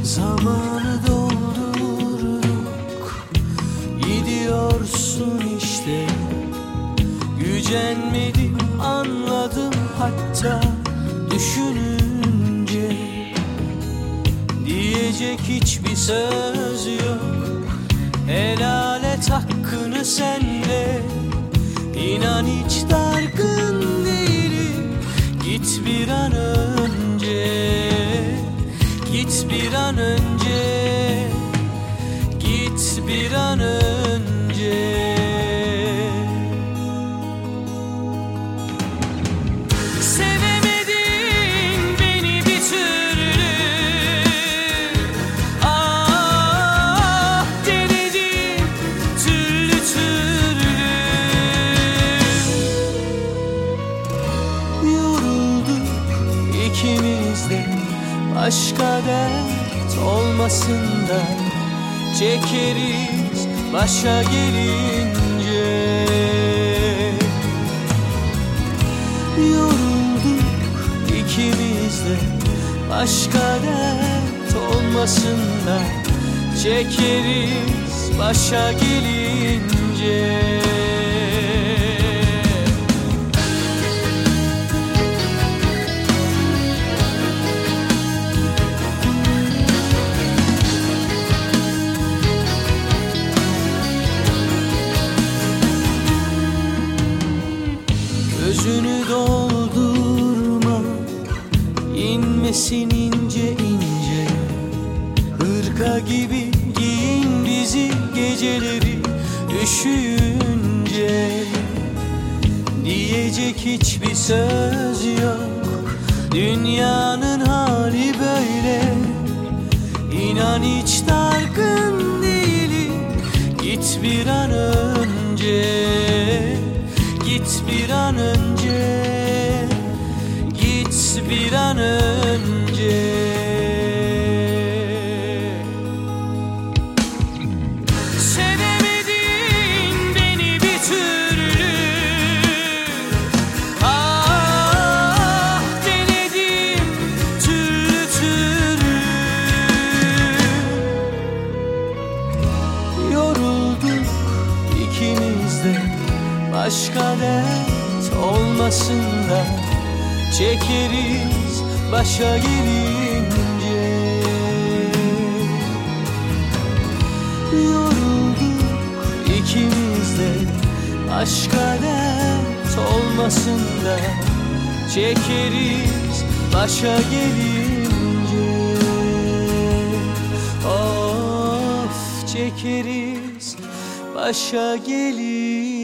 Zamanı doldurduk, gidiyorsun işte. Gücenmedim, anladım hatta düşününce. Diyecek hiçbir söz yok, helal et hakkını sen de. İnan hiç dargın değilim, git bir an önce. Git bir an önce, git bir an önce. Sevemedin beni bir türlü, ah denedim türlü türlü. Yorulduk ikimiz de, başka dert olmasın da çekeriz başa gelince. Yorulduk ikimiz de, başka dert olmasın da çekeriz başa gelince. Gözünü doldurma, inmesin ince ince. Hırka gibi giyin bizi geceleri üşüyünce. Diyecek hiçbir söz yok, dünyanın hali böyle. İnan hiç dargın değilim, git bir an önce. Git bir an önce, git bir an önce. Sevemedin beni bir türlü, ah denedim türlü türlü. Yorulduk ikimiz de, başka dert olmasın da çekeriz başa gelince. Yorulduk ikimiz de, başka dert olmasın da çekeriz başa gelince. Of çekeriz başa gelince.